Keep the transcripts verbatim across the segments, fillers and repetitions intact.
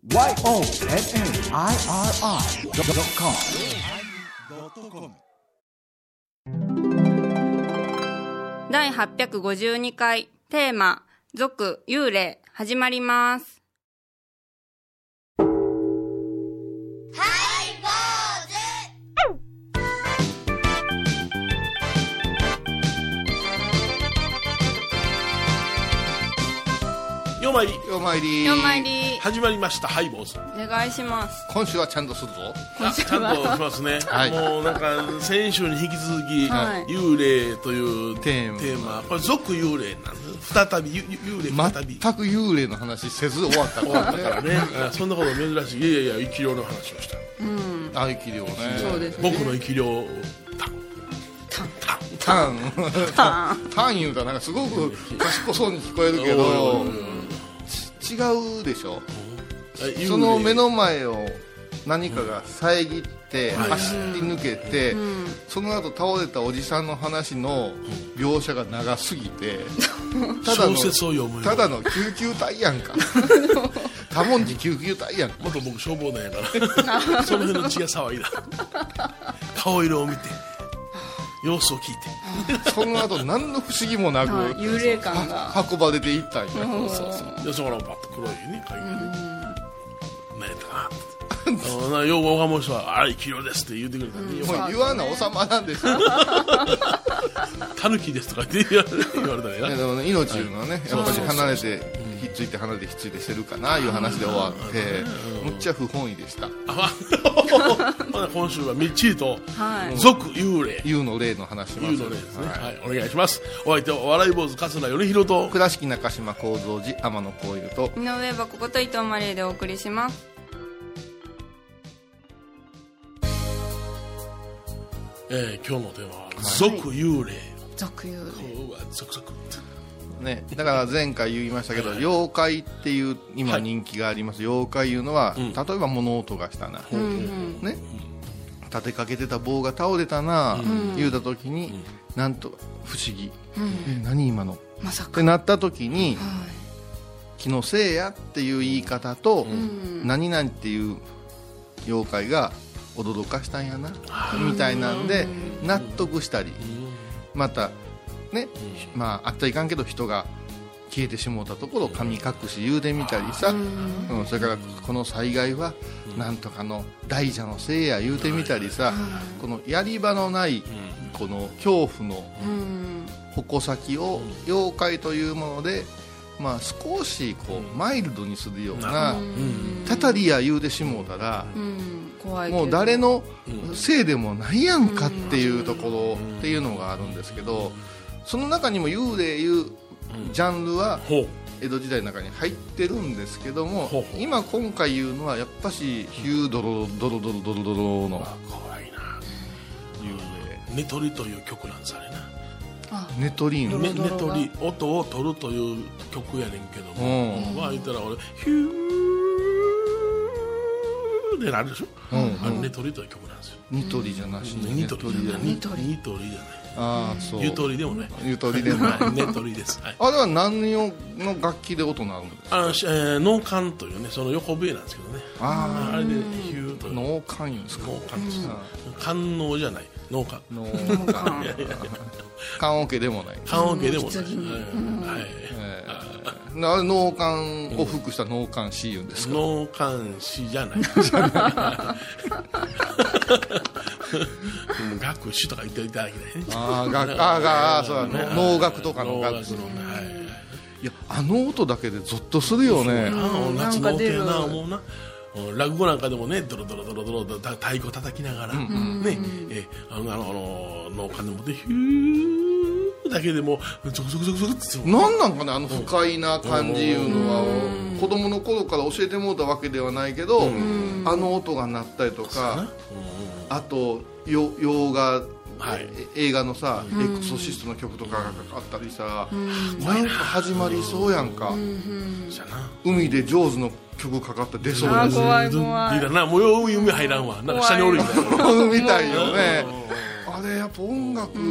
ワイオーエヌエヌアイアールアイドットコムだいはっぴゃくごじゅうにかいテーマ俗幽霊始まります。 よまいりよまいりよまいり始まりました。ハイボーズお願いします。 今週はちゃんとするぞ。 あちゃんとしますね、 はい、 もうなんか先週に引き続き、 はい、 幽霊というテーマ、 テーマこれ俗幽霊なんです。再び幽霊再び全く幽霊の話せず終わった終わったからねそんなこと珍しい。いやいやいや生き量の話をした、 うん、 あ生き量ね。 そうですね。 僕の生き量タンタンタン言うたらなんかすごく賢そうに聞こえるけど違うでしょ。その目の前を何かが遮って走り抜けて、うん、その後倒れたおじさんの話の描写が長すぎてただの小説を読むよ。 ただの救急隊やんか多文字救急隊やんか。 元僕消防団やからその辺の血が騒いだ顔色を見て様子を聞いてその後何の不思議もなく幽霊感が運ばれていったんや。 そうそうでそこからパッと黒いね影が何やったかなよう若者人はあれ生き量ですって言ってくれたんで、 もう言わな収まらんでしょタヌキですとかって言われたらでも、ね、命いうのはね、はい、やっぱり離れてひっついて離れてひっついてしてるかないう話で終わってむっちゃ不本意でした。 今週はみっちりと俗幽霊幽の霊の話します。 幽の霊ですね、はいはい、お願いします。お相手は笑い坊主桂米広と倉敷中島幸三寺天野幸雄と井上箱こと伊藤マリーでお送りします。 えー、今日のテーマは俗幽霊。 俗幽霊俗俗ね、だから前回言いましたけど、はい、妖怪っていう今人気があります、はい、妖怪いうのは、うん、例えば物音がしたな、うん、ね、立てかけてた棒が倒れたな、うん、言うた時に、うん、なんと不思議、うん、え何今の、 まさかってなった時に、はい、気のせいやっていう言い方と、うん、何々っていう妖怪が驚かしたんやな、うん、みたいなんで納得したり、うん、またね、まああったらいかんけど人が消えてしもうたところを神隠し言うてみたりさ、うん、それからこの災害はなんとかの大蛇のせいや言うてみたりさ、このやり場のないこの恐怖の矛先を妖怪というもので、まあ、少しこうマイルドにするようなたたりや言うてしもうたら、もう誰のせいでもないやんかっていうところっていうのがあるんですけど、その中にも幽霊いうジャンルは江戸時代の中に入ってるんですけども、今今回言うのはやっぱしヒュードロドロドロドロドロの怖いな幽霊。寝取りという曲なんですあれな。 寝取りん寝取り音を取るという曲やねんけども、うん、まあ言ったら俺ヒューでなるでしょ、うん、あれ寝取りという曲なんですよ。 ニトリじゃなしにニトリじゃない。ニトリニトリじゃない。 ああそう。 ゆとりでもない。 ゆとりでもない。 寝取りです。はい、 あれは何の楽器で音鳴るんですか。 あの、えー、脳幹というねその横笛なんですけどね。ああ。あれでヒューと。 脳幹言うんですか。 脳幹です。官能じゃない。脳幹。 脳幹。棺桶でもない。 棺桶でもない。はい。 あれ脳幹を服した脳幹師言うんですか。 脳幹師じゃない。学士とか言っていただきたいね。 ああ、学あがそうだ、農学とかの学士の。いや、あの音だけでゾッとするよね。 夏の音やな思うな。落語なんかでもねドロドロドロドロ太鼓叩きながらね、えあのあの農家でもでヒューだけでもゾクゾクゾクゾクってなんなんかねあの不快な感じいうのは子供の頃から教えてもらったわけではないけど、あの音が鳴ったりとか、あと洋画はい、映画のさ、うん、エクソシストの曲とかがあったりさ、うん、なんか始まりそうやんか、うん、海でジョーズの曲かかって出そうです。 怖い怖い。 いいな、もうよう海入らんわ。なんか下におるみたいな。みたいよね。あれやっぱ音楽、うん、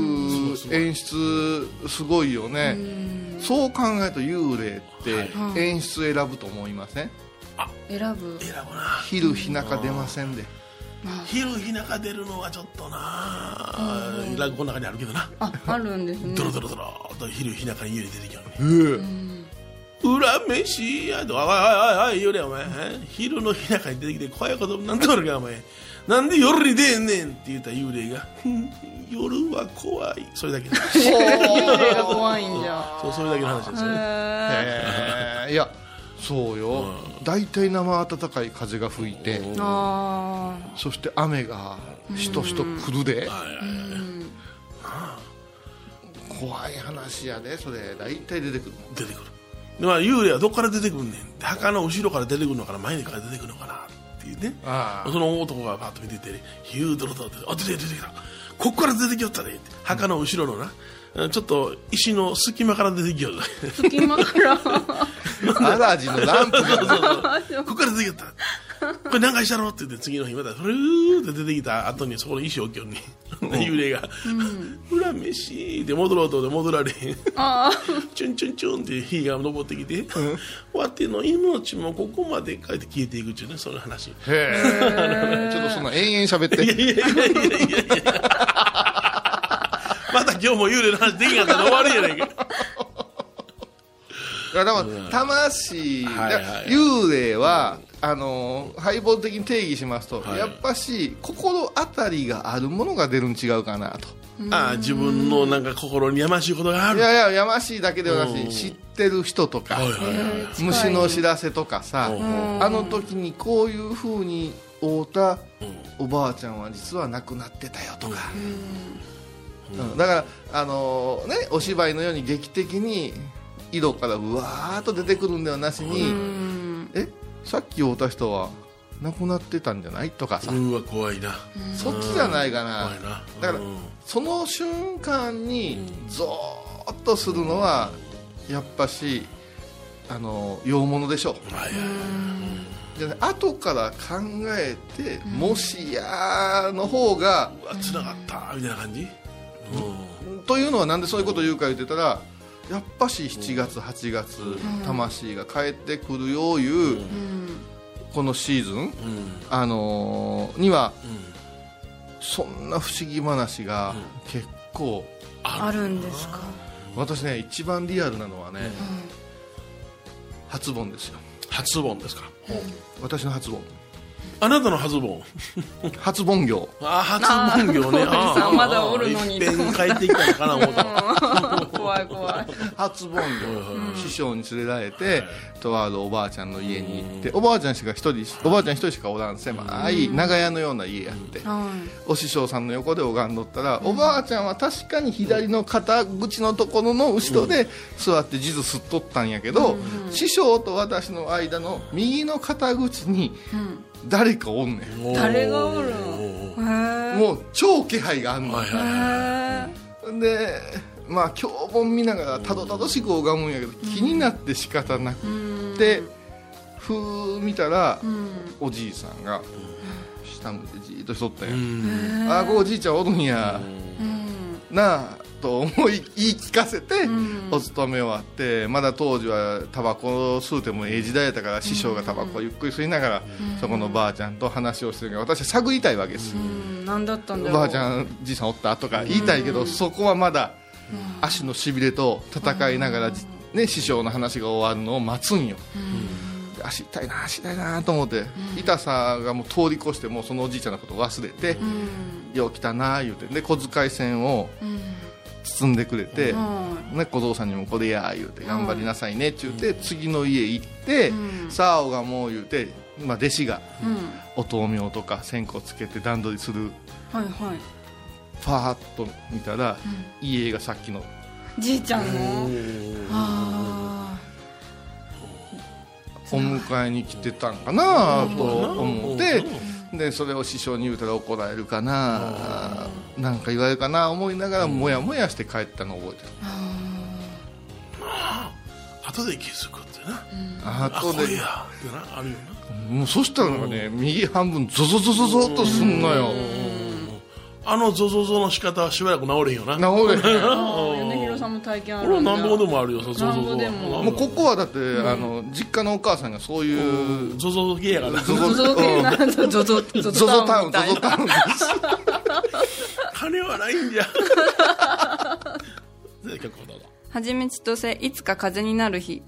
演出すごいよね。そう考えると幽霊って演出選ぶと思いません？ 選ぶ選ぶな。 昼日中出ませんで。 昼日中出るのはちょっとな、落語の中にあるけどな。 あ、あるんですね。 ドロドロドロと昼日中に家に出てきよね。 えー裏飯やと、おいおいおいおい、夜やお前、昼の日中に出てきて怖いことなんとあるかお前、なんで夜に出えんねんって言った幽霊が、夜は怖い、それだけ。 幽霊が怖いんじゃ。 そう、それだけの話ですよね。 えーいやそうよ、大体生暖かい風が吹いて、 あそして雨がしとしと降るで、怖い話やで。それ大体出てくる。 出てくる。で、まあ、幽霊はどこから出てくるねん、墓の後ろから出てくるのかな、前から出てくるのかなっていうね。 ああその男がパッと見てて、ヒュードロドロって、あ、出てきた出てきた、こっから出てきよったねって、墓の後ろのな、ちょっと石の隙間から出てきよった。 隙間からアラジンのランプがそうそうそうこっから出てきよった。これ何回したろって言って次の日またフルーって出てきた後にそこの石を置きよんに幽霊が「裏飯」で戻ろうとで戻られへん。チュンチュンチュンって火が登ってきて「わての命もここまでかい」って消えていくっていうね、その話。 へえちょっとそんな延々喋って。 いやいやいやいやいやいやまた今日も幽霊の話できなかったら終わるやないか。 だから魂、 はいはいはい、 幽霊はあのー、ハイボール的に定義しますと、はい、やっぱし心当たりがあるものが出るん違うかなと。 ああ、自分のなんか心にやましいことがある。 いやいや、やましいだけではなし、知ってる人とか、はいはいはい、虫の知らせとかさ、あの時にこういう風に会うたおばあちゃんは実は亡くなってたよとか、うんうん、だからあのー、ね、お芝居のように劇的に井戸からうわーっと出てくるんではなしに、えさっき会うた人は亡くなってたんじゃないとかさ、 うわ怖いな、 そっちじゃないかな。 怖いな。 だからその瞬間にゾーッとするのはやっぱしあの洋物でしょう。はいはいはい、でね、後から考えて、もしやの方がつながったみたいな感じ、 うん、というのはなんでそういうことを言うか言ってたら、やっぱししちがつはちがつ、うん、魂が帰ってくるよういう、うん、このシーズン、うん、あのー、には、うん、そんな不思議話が結構あるんですか。 私ね、一番リアルなのはね、うん、初盆ですよ。 初盆ですか、うん、 私の初盆。 あなたの初盆初盆業。 あ、初盆業ね。 ああ、まだおるのに。 いっぺん帰ってきたのかな思った怖い怖い。 初盆業、うん、師匠に連れられて、うん、とあるおばあちゃんの家に行って、おばあちゃんしか一人、おばあちゃん一人しかおらん狭い長屋のような家やって、うん、お師匠さんの横で拝んどったら、うん、おばあちゃんは確かに左の肩口のところの後ろで座って地図すっとったんやけど、うん、師匠と私の間の右の肩口に、うん誰かおんねん。 誰がおるの？ もう超気配があんの。 へで、まあ経本見ながらたどたどしく拝むんやけど、気になって仕方なくて、ふー見たら、おじいさんが下向いてじーっとしとったんや。ああ、こうおじいちゃんおるんやなあと思い言い聞かせて、お勤め終わって、まだ当時はタバコを吸うてもええ時代やったから、師匠がタバコをゆっくり吸いながら、そこのばあちゃんと話をしてるけど、私は探りたいわけです。 何だったんだろう、 ばあちゃんじいさんおったとか言いたいけど、そこはまだ足のしびれと戦いながら、ね、師匠の話が終わるのを待つんよ。足痛いな足痛いなと思って、痛さがもう通り越して、もうそのおじいちゃんのことを忘れて、よう来たな言うて、で小遣い銭を包んでくれて、ね、小僧さんにもこれや言うて、頑張りなさいねって言って、次の家行って、さあおがもう言うて、まあ、弟子がお灯明とか線香つけて段取りする、 はいはい、 ファーッと見たら、家がさっきのじいちゃんのあお迎えに来てたんかなと思って、でそれを師匠に言うたら怒られるかな、なんか言われるかな思いながら、もやもやして帰ったのを覚えてる。 後で気づくってな、 あ後であこれやってなあるよな。 もうそしたらなんかね、右半分ゾゾゾゾゾっとすんのよ。 あのゾゾゾの仕方はしばらく治れんよな。 治れへん米広さんも体験あこれはるんだ。 なんぼでもあるよ。そうそうそうそう。 なんぼでももうここはだって、あの実家のお母さんがそういうゾゾ系やから。 ゾゾゾゾ系なゾゾゾゾゾゾタウン、ゾみたいなゾタウンです。 金はないんじゃ。で曲をどうぞ。 はじめちとせいつか風になる日。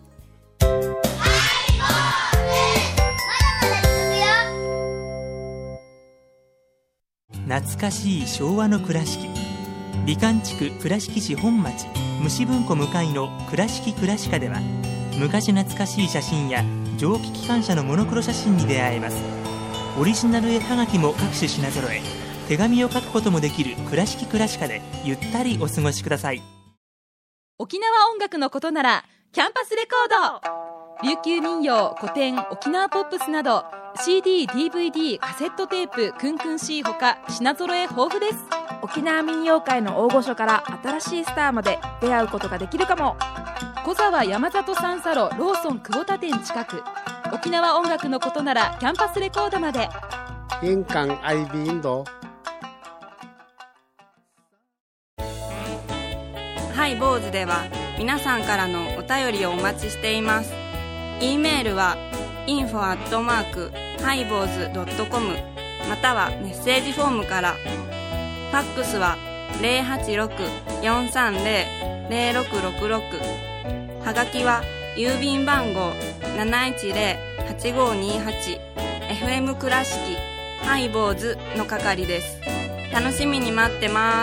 懐かしい昭和の倉敷、美観地区倉敷市本町虫文庫向かいの倉敷倉歯科では、昔懐かしい写真や蒸気機関車のモノクロ写真に出会えます。オリジナル絵はがきも各種品揃え、手紙を書くこともできる倉敷倉歯科でゆったりお過ごしください。 沖縄音楽のことならキャンパスレコード、琉球民謡、古典、沖縄ポップスなど シーディー、ディーブイディー、カセットテープ、クンクン C ほか品揃え豊富です。 沖縄民謡界の大御所から新しいスターまで出会うことができるかも。 小沢山里三佐路ローソン久保田店近く。沖縄音楽のことならキャンパスレコードまで。 印鑑アイビーインド。 ハイボーズでは皆さんからのお便りをお待ちしています。 E メールは インフォ アットマーク ハイボーズ ドットコム またはメッセージフォームから。ファックスは ゼロはちろく よんさんゼロ ゼロろくろくろく、 はがきは郵便番号 なないちゼロ はちごにはち エフエム 倉敷ハイボーズの係です。楽しみに待ってます。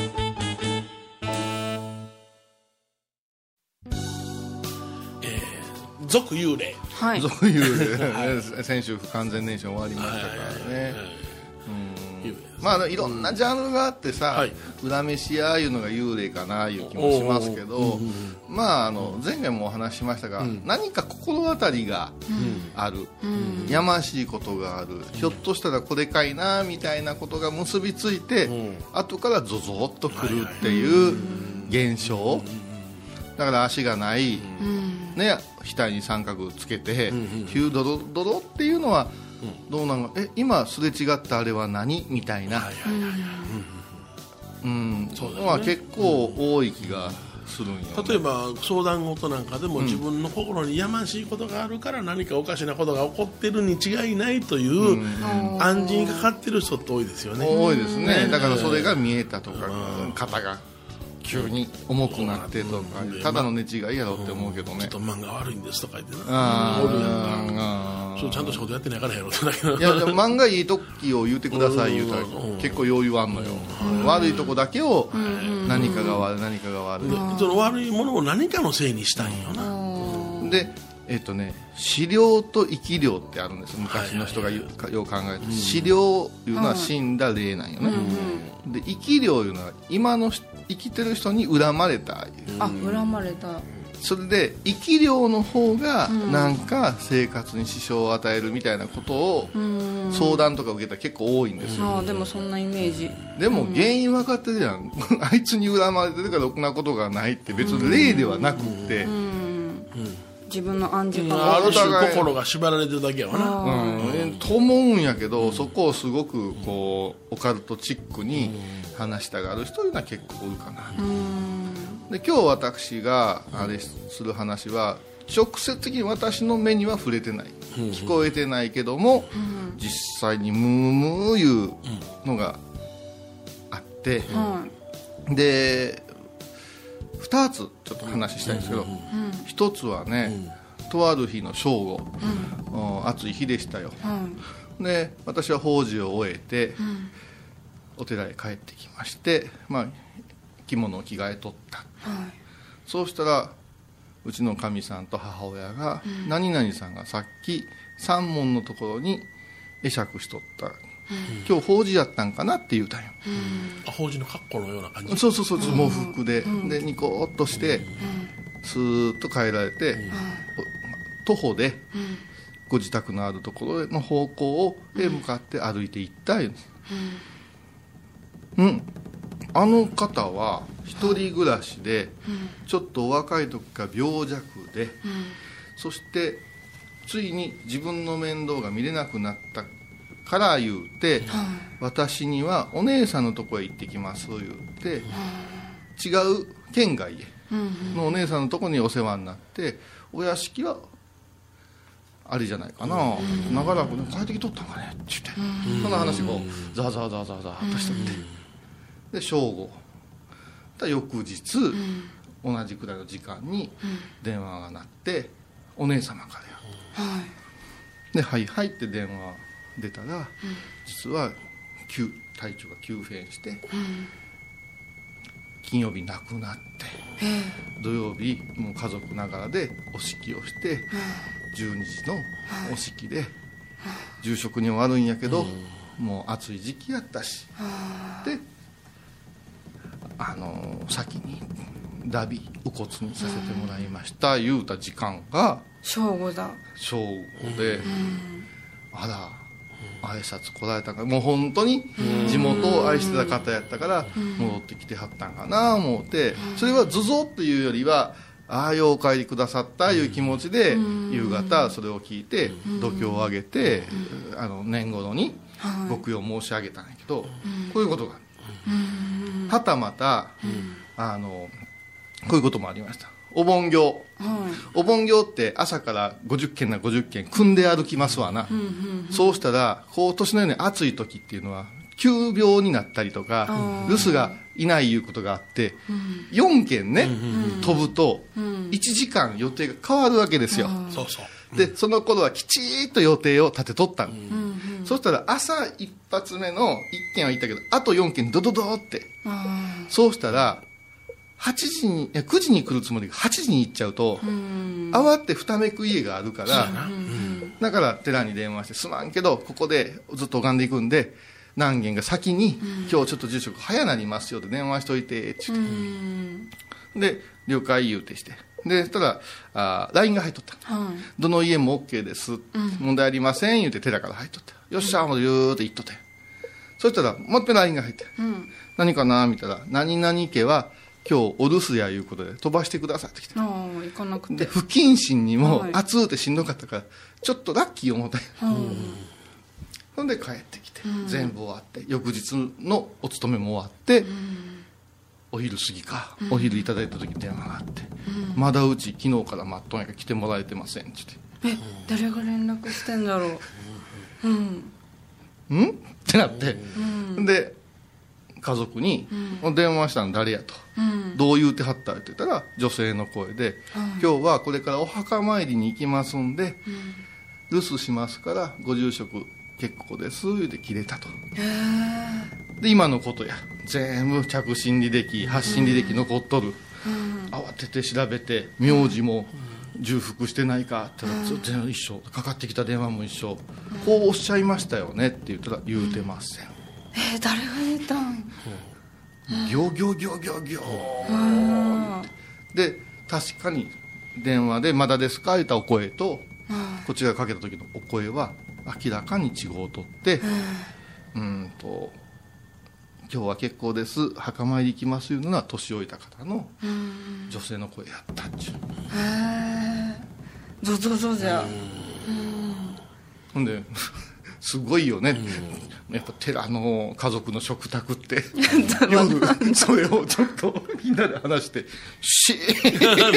続幽霊。 はい。 そういうね、先週不完全燃焼終わりましたからね。まあいろんなジャンルがあってさ、 はい、 裏飯屋いうのが幽霊かないう気もしますけど、まああの前回もお話ししましたが、うん、何か心当たりがある、うん、やましいことがある、うん、ひょっとしたらこれかいなみたいなことが結びついて、うん、後からゾゾッとくるっていう現象。だから足がない、うん、ね、額に三角つけて、うん、ヒュードロドロっていうのはどうなの、え今すれ違ったあれは何みたいな、そういうのは結構多い気がするんよ、ね、 例えば相談事なんかでも、うん、自分の心にやましいことがあるから何かおかしなことが起こってるに違いないという、うん、暗示にかかってる人って多いですよね。 多いですね。だからそれが見えたとか、うん、肩が急に重くなってとか、ただの寝違いやろって思うけどね、 ちょっと漫画悪いんですとか言ってな、あおるやんか、そうちゃんと仕事やってないからやろってだけど、いや漫画いい時を言うてください言うたら結構余裕あんのよ、悪いとこだけを何かが悪い何かが悪い、 その悪いものを何かのせいにしたいんよな。 でえっとね、死霊と生き霊ってあるんですよ、昔の人がよう考えて、死霊いうのは死んだ霊なんよね、で生き霊いうのは今の生きてる人に恨まれた、 あ、恨まれた。 それで生き霊の方がなんか生活に支障を与えるみたいなことを相談とか受けたら結構多いんですよ。 あ、でもそんなイメージ。 でも原因分かってるやんあいつに恨まれてるからろくなことがないって別に霊ではなくって、 自分の暗示かも、ある種心が縛られてるだけやわな、 うん、と思うんやけど、そこをすごくこうオカルトチックに話したがる人というのは結構おるかな。で今日私があれする話は直接的に私の目には触れてない、聞こえてないけども、実際にムームーいうのがあって、でふたつちょっと話したいんですけど、ひとつはね、とある日の正午、暑い日でしたよ、で私は法事を終えて、お寺へ帰ってきまして、まあ、着物を着替えとった、はい、そうしたらうちのかみさんと母親が、うん、何々さんがさっき山門のところに会釈しとった、うん、今日法事やったんかなって言うたんよ、 うん、法事の格好のような感じ。 そうそうそう、喪服で、うん、でニコッとして、うん、スーッと帰られて、うん、徒歩で、うん、ご自宅のあるところの方向へ向かって歩いていったんです、うん、うん、あの方は一人暮らしで、うん、ちょっとお若い時から病弱で、うん、そしてついに自分の面倒が見れなくなったから言うて、うん、私にはお姉さんのとこへ行ってきます言うて、うん、違う県外へのお姉さんのとこにお世話になって、お屋敷はあれじゃないかな、長らくね帰ってきとったんかねって言って、そんな話をザーザーザーザーザーっとしとって、で正午翌日、同じくらいの時間に電話が鳴って、お姉様からよ、ではいはいって電話出たら、実は急体調が急変して、金曜日亡くなって、土曜日もう家族ながらでお式をして、じゅうにじのお式で住職には悪いんやけど、もう暑い時期やったし、であの先にダビ遺骨にさせてもらいました言うた時間が正午だ。 正午で、あら挨拶来られたんか、もう本当に地元を愛してた方やったから戻ってきてはったんかな思って、それはずぞっていうよりは、ああようお帰りくださったいう気持ちで夕方それを聞いて度胸を上げて、あの年頃にご供養申し上げたんやけど、こういうことがはたまたあのこういうこともありました。お盆行、お盆行って朝からごじゅっけんなごじゅっけん組んで歩きますわな、そうしたらこう年のように暑い時っていうのは急病になったりとか、留守がいないいうことがあって、よんけんね、飛ぶといちじかん予定が変わるわけですよ。 そうそう。 でその頃はきちーっと予定を立てとったの、そしたら朝一発目のいっけんは行ったけど、あとよんけんドドドって、そうしたらはちじにいやくじに来るつもりがはちじに行っちゃうと、慌てふためく家があるから、だから寺に電話して、すまんけどここでずっと拝んでいくんで何軒が先に、今日ちょっと住職早なりますよって電話しといてって言って、で了解言うてして、でそしたらあ ライン が入っとった、どの家も OK です、問題ありません言うて寺から入っとった、よっしゃーもう言うて言っとったよ。そしたらもっぺん ライン が入って、何かな見たら、何々家は今日お留守やいうことで飛ばしてくださいって来て、 行かなくて、 で不謹慎にも暑うてしんどかったから、ちょっとラッキー思ったよ、そんで帰ってきて、全部終わって、翌日のお勤めも終わって、お昼過ぎか、お昼いただいた時に電話があって、まだうち昨日から待っとんやから来てもらえてませんって言って、 え誰が連絡してんだろう、うんんってなって、で家族に電話したの誰やと、どう言うてはったって言ったら、女性の声で、今日はこれからお墓参りに行きますんで、留守しますからご住職結構です言うて切れたと。で今のことや全部着信履歴発信履歴残っとる、慌てて調べて名字も重複してないかって言ったら、全部一緒、かかってきた電話も一緒、こうおっしゃいましたよねって言ったら、言うてません。 えー、誰が言ったん？ ギョギョギョギョギョで、確かに電話でまだですか言ったお声と、こっちがかけた時のお声は明らかに違うとって、うんと今日は結構です墓参り行きますいうのは年老いた方の女性の声やったっちゅう。へえ、ゾゾゾじゃ。 ほんですごいよね、うん、やっぱ寺の家族の食卓って夜それをちょっとみんなで話してシー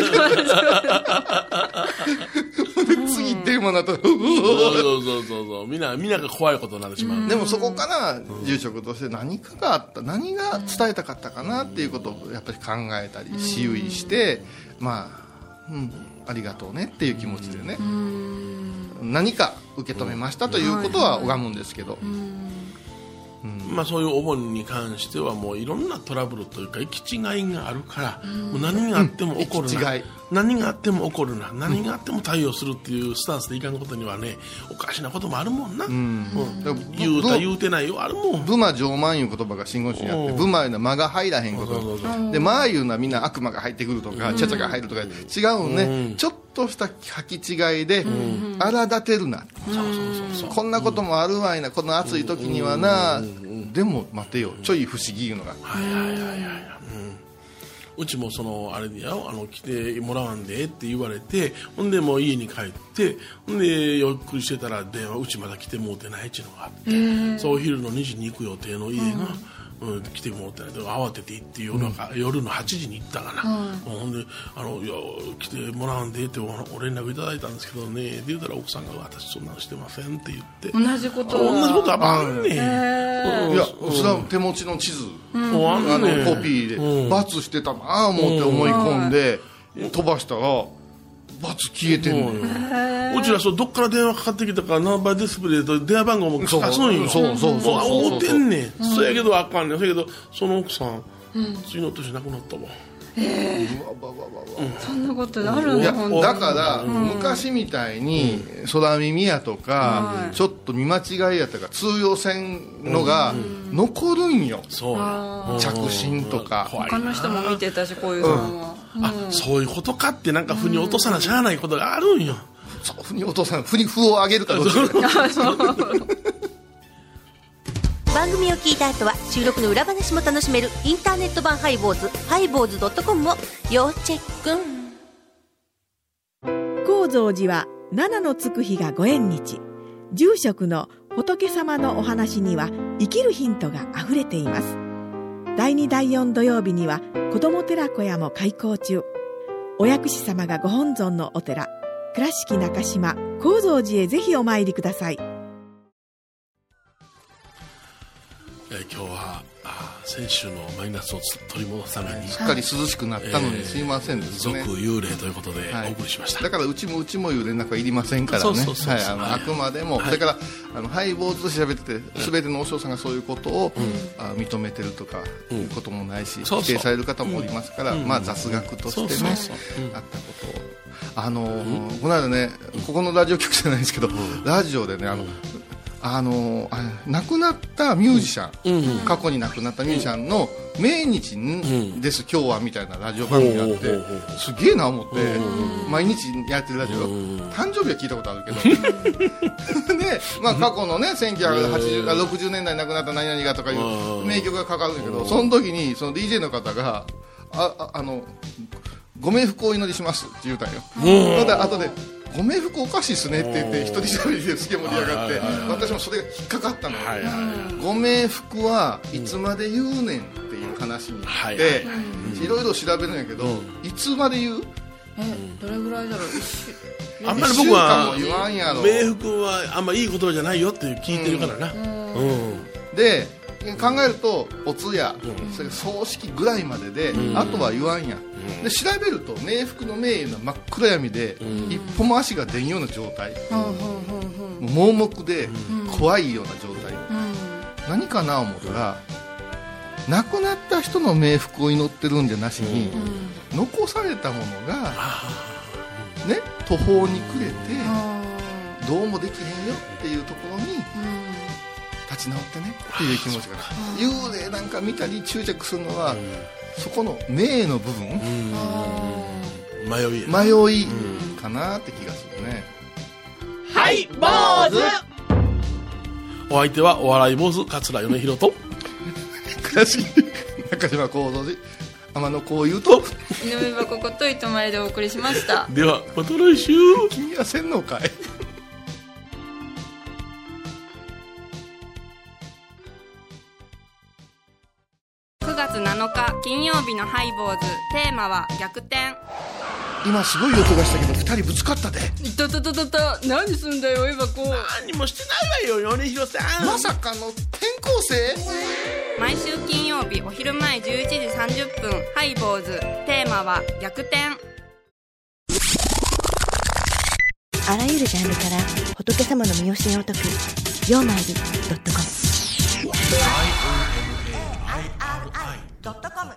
で次電話になったらそうそうそうそうみんなみんなが怖いことになってしまう。 でもそこから住職として何かがあった、何が伝えたかったかなっていうことをやっぱり考えたり思意して、まあ、うん、ありがとうねっていう気持ちでね、何か受け止めましたということは拝むんですけど、 うん、まあ、そういうお盆に関してはもういろんなトラブルというか行き違いがあるから、もう何があっても起こるな、うん、何があっても起こるな、何があっても対応するっていうスタンスでいかんことにはね、おかしなこともあるもんな、うんうん、言うた言うてないよあるもん。 ブマ上満いう言葉が真言宗にあって、ブマいうのは魔が入らへんことで、マーいうのはみんな悪魔が入ってくるとか、チャチャが入るとか違うんね、うん、ちょっとした履き違いで荒立てるな、こんなこともあるわいな、この暑い時にはな、でも待てよ、ちょい不思議いうのが、はいはいはいはい、 うちもそのあれでやあの来てもらわんでって言われて、ほんでもう家に帰って、ほんでゆっくりしてたら電話、うちまだ来てもうてないっていうのがあって、そう昼のにじに行く予定の家がうん、来てもらってないで慌てて行って夜の、うん、夜のはちじに行ったかな、うん、ほんであのいや来てもらうんでってお連絡いただいたんですけどねって言ったら奥さんが私そんなのしてませんって言って同じこと同じことはあんねん、 いやそれは手持ちの地図、うん、あのコピーで、うん、罰してたなあ思って思い込んで、うん、飛ばしたら罰消えてんのよ。 うちらそうどっから電話かかってきたからナンバーディスプレイと電話番号も書かすんよ。 そうそうそうそう思ってんねん、うん、そうやけどあかんねん。そうやけどその奥さん、うん、次の年亡くなったわ。 えー、うん、そんなことあるんだ。 だから、うん、昔みたいに空耳やとか、うん、ちょっと見間違いやとか通用せんのが残るんよ、うん、そう着信とか他の人も見てたしこういうのは、 うん、あ、そういうことかってなんか腑に落とさなしゃあないことがあるんよ、 うん、そう腑に落とさない腑に符を上げるかどうか番組を聞いた後は収録の裏話も楽しめるインターネット版ハイボーズハイボーズドットコムを要チェック。 高蔵寺は七のつく日がご縁日。住職の仏様のお話には生きるヒントがあふれています。だいにだいよん土曜日には子ども寺小屋も開校中。お薬師様がご本尊のお寺倉敷中島・高蔵寺へぜひお参りください。 えー、今日はあ先週のマイナスを取り戻すためにしっかり涼しくなったのに、えー、すいませんですね。 続幽霊ということでお送りしました、 はい、だからうちもうちもいう連絡はいりませんからね。あくまでも、はい、それからあのハイボーズと調べてて全ての和尚さんがそういうことを、うん、あ認めてるとかいうこともないし、うん、否定される方もおりますから、うん、まあ雑学としてね、そうそうそう、うん、あったことをあのーうん、この間ねここのラジオ局じゃないですけど、うん、ラジオでねあの、うんあのあ亡くなったミュージシャン、うんうん、過去に亡くなったミュージシャンの命日です、うん、今日はみたいなラジオ番組があってすげえな思って、うん、毎日やってるラジオ、うん、誕生日は聞いたことあるけどで、まあ、過去のねせんきゅうひゃくはちじゅう、ろくじゅうねんだいに亡くなった何々がとかいう名曲がかかるんだけどその時にその ディージェー の方があああのご冥福をお祈りしますって言うたんよ。ただ後でご冥福おかしいっすねって言って一人喋りですげえ盛り上がって私もそれが引っかかったのよ。ご冥福はいつまで言うねんっていう話になっていろいろ調べるんやけどいつまで言うえどれぐらいだろうあんまり僕は冥福はあんまりいい言葉じゃないよって聞いてるからな、うんうん、 で考えるとお通夜、うん、それ葬式ぐらいまでで、うん、あとは言わんや、うん、で調べると冥福の冥いうのは真っ暗闇で、うん、一歩も足が出んような状態、うん、盲目で怖いような状態、うん、何かな思ったら亡くなった人の冥福を祈ってるんじゃなしに、うん、残されたものが、ね、途方に暮れてどうもできへんよっていうところに、うん立ち直ってねっていう気持ちが幽霊なんか見たり執着するのは、うん、そこの霊の部分、 うん、迷い迷いかなって気がするね。 はい坊主お相手はお笑い坊主桂米宏と倉敷中島幸三寺天野幸雄と井上箱こと糸前でお送りしました。 ではまた来週。 君は洗脳かい。 くがつなのか金曜日のハイボーズテーマは逆転。 今すごい音がしたけどふたりぶつかったで。 いたたたたた何すんだよエヴァ子。 何もしてないわよ米広さん。 まさかの転校生。 毎週金曜日お昼前じゅういちじさんじゅっぷんハイボーズテーマは逆転。 あらゆるジャンルから仏様の身教えを解くようまいり .com ドットコム